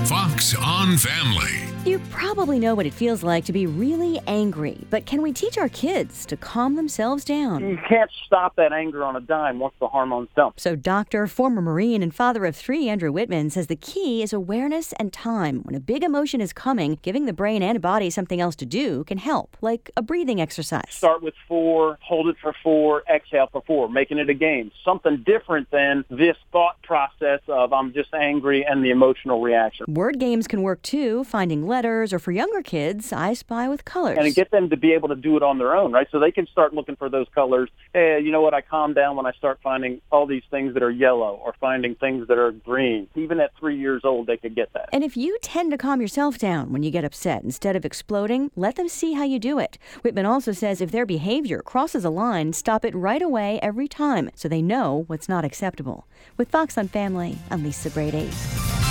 Fox on Family. You probably know what it feels like to be really angry, but can we teach our kids to calm themselves down? You can't stop that anger on a dime once the hormones dump. So doctor, former Marine, and father of 3, Andrew Whitman, says the key is awareness and time. When a big emotion is coming, giving the brain and body something else to do can help, like a breathing exercise. Start with 4, hold it for 4, exhale for 4, making it a game. Something different than this thought process of I'm just angry and the emotional reaction. Word games can work too, finding letters, or for younger kids, I Spy with colors. And get them to be able to do it on their own, right? So they can start looking for those colors. Hey, you know what? I calm down when I start finding all these things that are yellow or finding things that are green. Even at 3 years old, they could get that. And if you tend to calm yourself down when you get upset instead of exploding, let them see how you do it. Whitman also says if their behavior crosses a line, stop it right away every time so they know what's not acceptable. With Fox on Family, I'm Lisa Brady.